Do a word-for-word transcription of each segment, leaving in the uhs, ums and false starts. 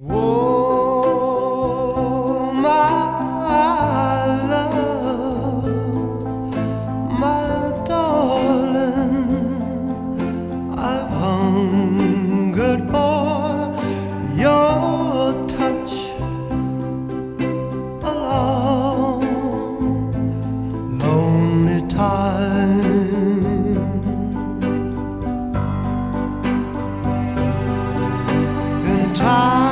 Oh, my love, my darling, I've hungered for your touch a long, lonely time. In time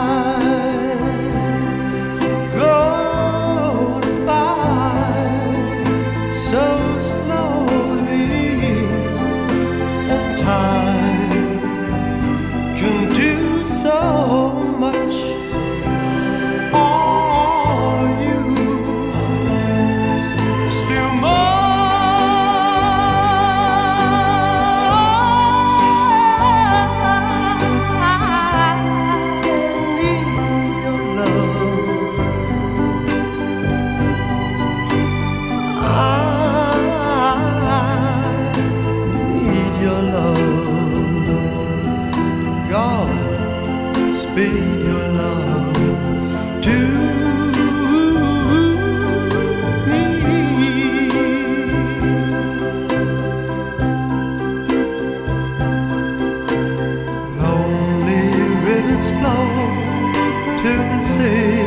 so slowly, and time can do so much. Are you still more? I need your love. I Speed your love to me. Lonely rivers flow to the sea.